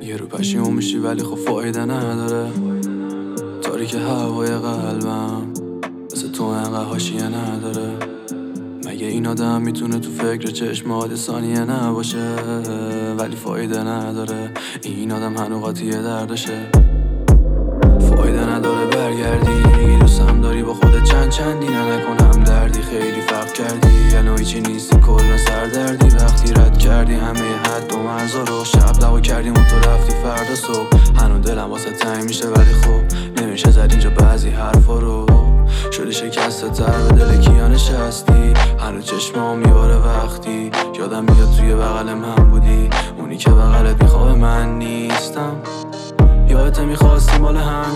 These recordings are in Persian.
یه رو پشیمون میشی ولی خب فایده نداره. تاریک هوای قلبم مثل تو انقدر حاشیه نداره. مگه این آدم میتونه تو فکر چشمات ثانیه نباشه؟ ولی فایده نداره، این آدم هنو قاطی دردشه. فایده نداره برگردی، میگی دوستم داری با خودت چندی نکنم دردی. خیلی فرق کردی، الان هیچی نیستی کلا سردردی. وقتی رد کردی همه حد و مرزا رو، شب دعوا کردیم و تو رفتی فردا صبح. هنو دلم واسه تنگ میشه ولی خب نمیشه زد اینجا بعضی حرفا رو. شدی شکسته تر به دل کیا نشستی، هنو چشمام میباره وقتی یادم میاد توی بغل من بودی. اونی که بغلت میخواه من نیستم، یادت میخواستی مال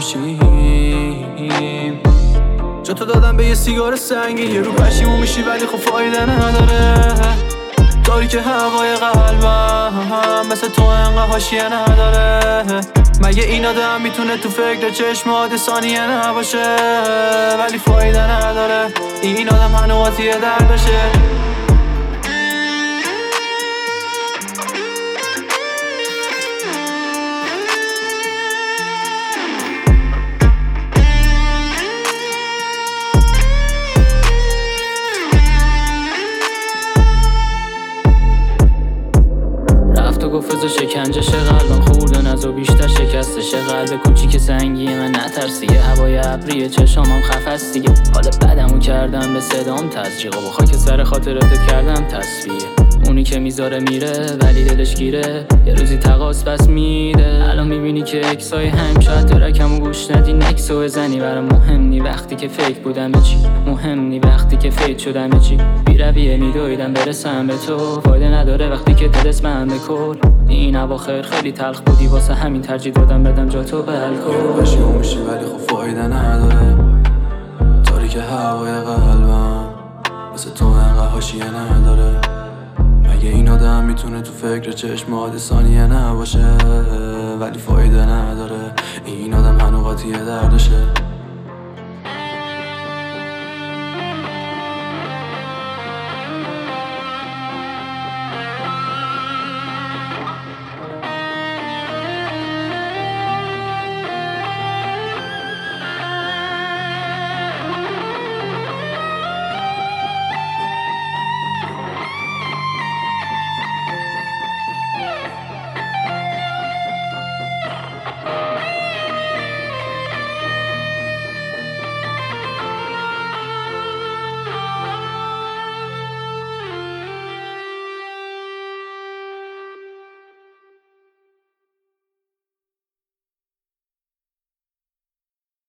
همشیم. جا تو دادم به یه سیگار سنگی، یه رو پشیمون میشی ولی خب فایده نداره. تاریک هوای قلبم مثل تو انقدر حاشیه نداره. مگه این آدم میتونه تو فکر چشمات ثانیه نباشه؟ ولی فایده نداره، این آدم هنو قاطی دردشه. گفت شکنجش قلبم خورده نزو بیشتر شکستش. قلب کوچیک سنگی من نترسی، هوای ابری چشامم خفست دیگه. حال بدمو کردم به صدام تزریق و با خاک سر خاطراتت کردم تصفیه. اونی که میذاره میره ولی دلش گیره، یه روزی تقاس بس میده. الان میبینی که اکسای هم شاید درکمو گوش ندی نکسو بزنی. برام مهم نی وقتی که فیک بودم به چی، مهم نی وقتی که فیک شدم به چی. بی رویه میدویدم برسم به تو، فایده نداره وقتی که دل اسمم به کل. این اواخر خیلی تلخ بودی واسه همین ترجیح دادم بدم جا تو به الکل. پشیمون میشی ولی خب فایده نداره. تاریک هوای قلبم مثل تو انقدر حاشیه نداره. مگه این آدم میتونه تو فکر چشمات ثانیه نباشه؟ ولی فایده نداره، این آدم هنو قاطی دردشه.